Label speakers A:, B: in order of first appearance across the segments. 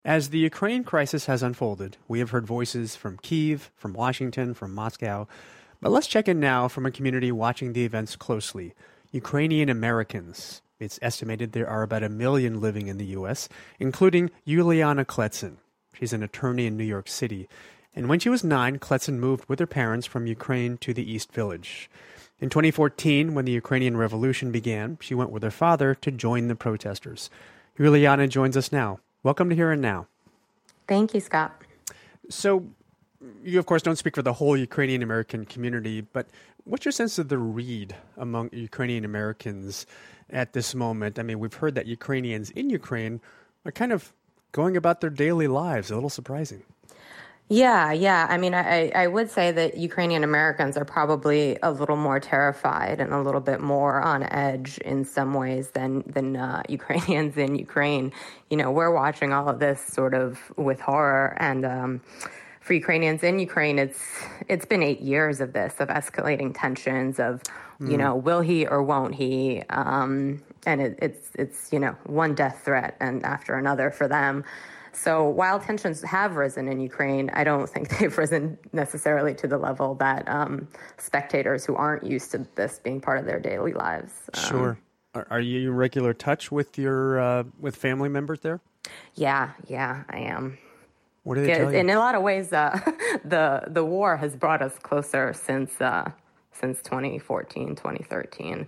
A: As the Ukraine crisis has unfolded, we have heard voices from Kyiv, from Washington, from Moscow. But let's check in now from a community watching the events closely. Ukrainian Americans. It's estimated there are about 1 million living in the U.S., including Yuliana Kletsin. She's an attorney in New York City. And when she was 9, Kletsin moved with her parents from Ukraine to the East Village. In 2014, when the Ukrainian Revolution began, she went with her father to join the protesters. Yuliana joins us now. Welcome to Here and Now.
B: Thank you, Scott.
A: So, you of course don't speak for the whole Ukrainian American community, but what's your sense of the read among Ukrainian Americans at this moment? I mean, we've heard that Ukrainians in Ukraine are kind of going about their daily lives. A little surprising.
B: Yeah. I mean, I would say that Ukrainian Americans are probably a little more terrified and a little bit more on edge in some ways than Ukrainians in Ukraine. You know, we're watching all of this sort of with horror, and for Ukrainians in Ukraine, it's been 8 years of this, of escalating tensions, of will he or won't he, and it's one death threat and after another for them. So while tensions have risen in Ukraine, I don't think they've risen necessarily to the level that spectators who aren't used to this being part of their daily lives.
A: Sure. Are you in regular touch with your with family members there?
B: Yeah, I am.
A: What do they tell you?
B: In a lot of ways, the war has brought us closer since 2014, 2013.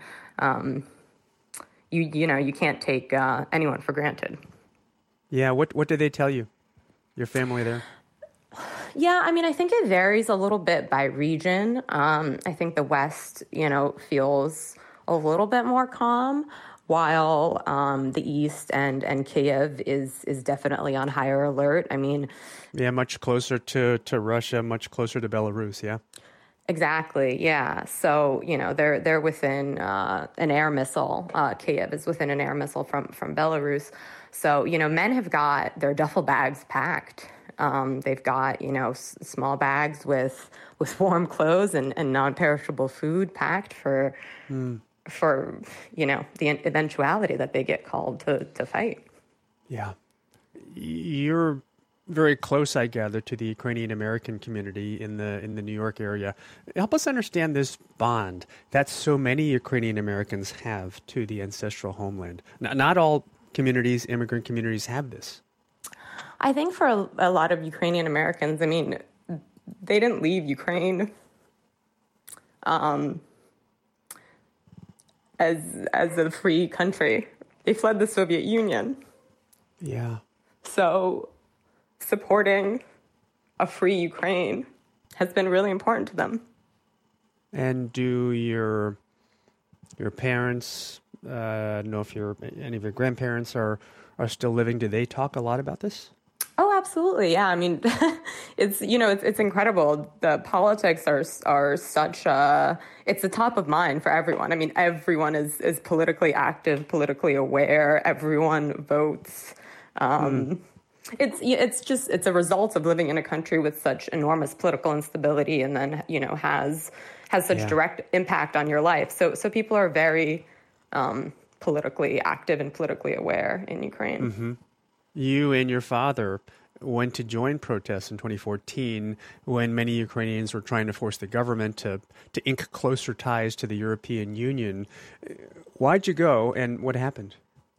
B: You can't take anyone for granted.
A: Yeah, what did they tell you, your family there?
B: Yeah, I mean, I think it varies a little bit by region. I think the West, feels a little bit more calm, while the East and Kyiv is definitely on higher alert. I mean...
A: Yeah, much closer to Russia, much closer to Belarus, yeah?
B: Exactly, yeah. So, they're within an air missile. Kyiv is within an air missile from Belarus. So, men have got their duffel bags packed. They've got, small bags with warm clothes and non-perishable food packed for the eventuality that they get called to fight.
A: Yeah. You're very close, I gather, to the Ukrainian American community in the New York area. Help us understand this bond that so many Ukrainian Americans have to the ancestral homeland. Not all communities, immigrant communities, have this.
B: I think for a lot of Ukrainian Americans, I mean, they didn't leave Ukraine as a free country. They fled the Soviet Union.
A: Yeah.
B: So supporting a free Ukraine has been really important to them.
A: And do your parents, know if any of your grandparents are still living, do they talk a lot about this?
B: Oh, absolutely. Yeah. I mean, it's incredible. The politics are such it's the top of mind for everyone. I mean, everyone is politically active, politically aware. Everyone votes. It's a result of living in a country with such enormous political instability, and then, has such direct impact on your life. So people are very politically active and politically aware in Ukraine.
A: Mm-hmm. You and your father went to join protests in 2014 when many Ukrainians were trying to force the government to ink closer ties to the European Union. Why'd you go, and what happened?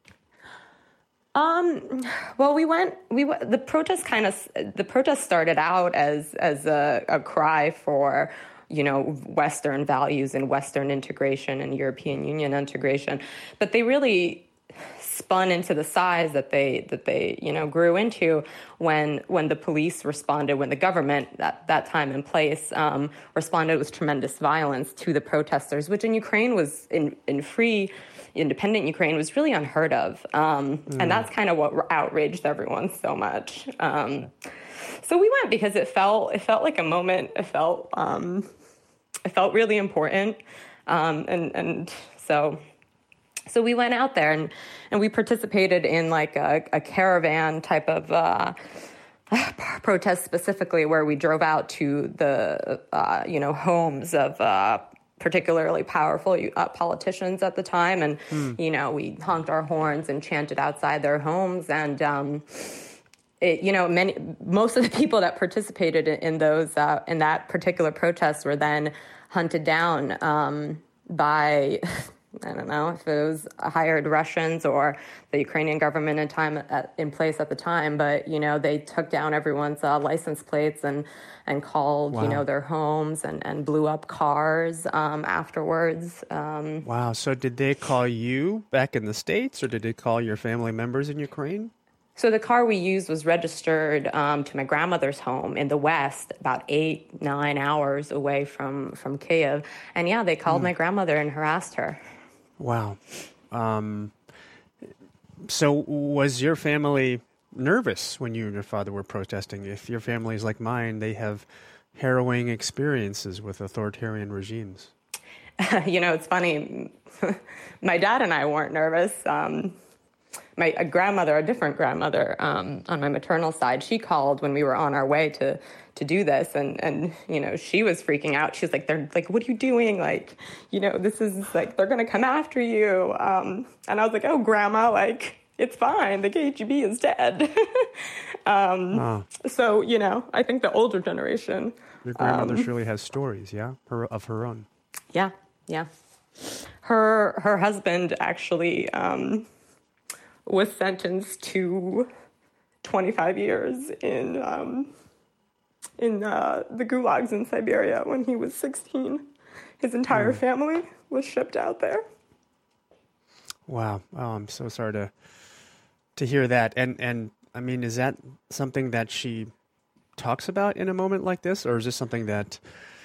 B: Well, the protest started out as a cry for, Western values and Western integration and European Union integration, but they really spun into the size that they grew into when the police responded, when the government at that time in place responded with tremendous violence to the protesters, which in Ukraine was in free, independent Ukraine was really unheard of. And that's kind of what outraged everyone so much. So we went because it felt like a moment. It felt really important. And so we went out there and we participated in like a caravan type of protest specifically, where we drove out to the homes of particularly powerful politicians at the time, and we honked our horns and chanted outside their homes, and most of the people that participated in that particular protest were then hunted down by, I don't know if it was hired Russians or the Ukrainian government in place at the time, but they took down everyone's license plates and called
A: Wow.
B: their homes and blew up cars afterwards.
A: Wow. So did they call you back in the States, or did they call your family members in Ukraine?
B: So the car we used was registered to my grandmother's home in the West, about 8-9 hours away from Kyiv. And yeah, they called my grandmother and harassed her.
A: Wow. So was your family nervous when you and your father were protesting? If your family is like mine, they have harrowing experiences with authoritarian regimes.
B: It's funny. My dad and I weren't nervous. My grandmother, a different grandmother on my maternal side, she called when we were on our way to do this, and she was freaking out. She was like, "They're like, what are you doing? Like, this is like they're gonna come after you." And I was like, "Oh, Grandma, like it's fine. The KGB is dead." So I think the older generation.
A: Your grandmother surely has stories, yeah, of her own.
B: Yeah. Her husband actually was sentenced to 25 years in the gulags in Siberia when he was 16. His entire family was shipped out there.
A: Wow. Oh, I'm so sorry to hear that. And I mean, is that something that she talks about in a moment like this, or is this something that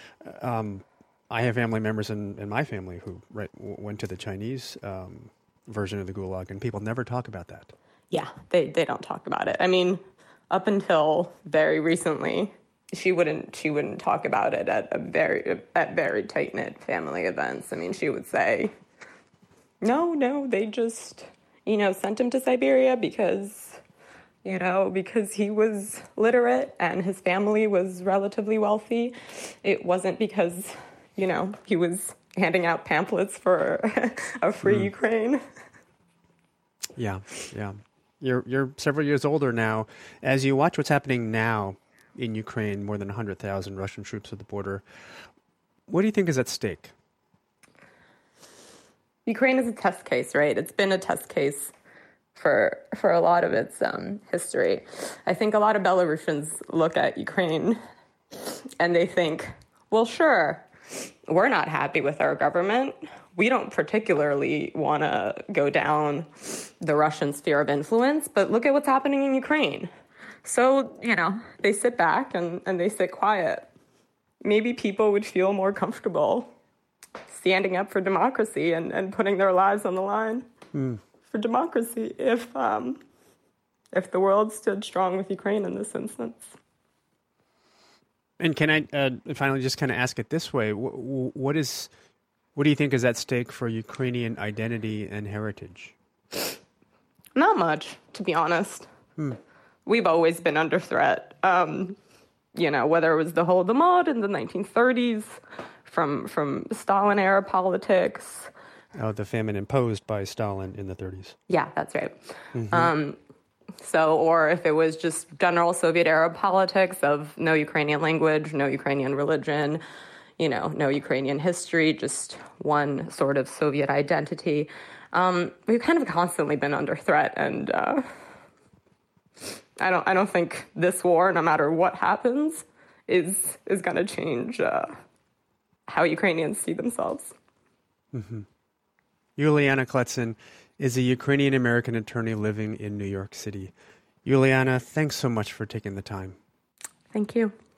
A: I have family members in my family who went to the Chinese version of the Gulag, and people never talk about that.
B: Yeah, they don't talk about it. I mean, up until very recently, she wouldn't talk about it at very tight-knit family events. I mean, she would say, no, they just sent him to Siberia because he was literate and his family was relatively wealthy. It wasn't because he was handing out pamphlets for a free Ukraine.
A: Yeah. You're several years older now. As you watch what's happening now in Ukraine, more than 100,000 Russian troops at the border, what do you think is at stake?
B: Ukraine is a test case, right? It's been a test case for a lot of its history. I think a lot of Belarusians look at Ukraine and they think, well, sure, we're not happy with our government. We don't particularly want to go down the Russian sphere of influence, but look at what's happening in Ukraine. So, they sit back and they sit quiet. Maybe people would feel more comfortable standing up for democracy and putting their lives on the line for democracy if the world stood strong with Ukraine in this instance.
A: And can I finally just kind of ask it this way? What do you think is at stake for Ukrainian identity and heritage?
B: Not much, to be honest. We've always been under threat. Whether it was the Holodomor in the 1930s, from Stalin-era politics.
A: Oh, the famine imposed by Stalin in the 30s.
B: Yeah, that's right. Or if it was just general Soviet-era politics of no Ukrainian language, no Ukrainian religion, no Ukrainian history, just one sort of Soviet identity. We've kind of constantly been under threat, and I don't think this war, no matter what happens, is going to change how Ukrainians see themselves.
A: Yuliana Kletzen is a Ukrainian-American attorney living in New York City. Yuliana, thanks so much for taking the time.
B: Thank you.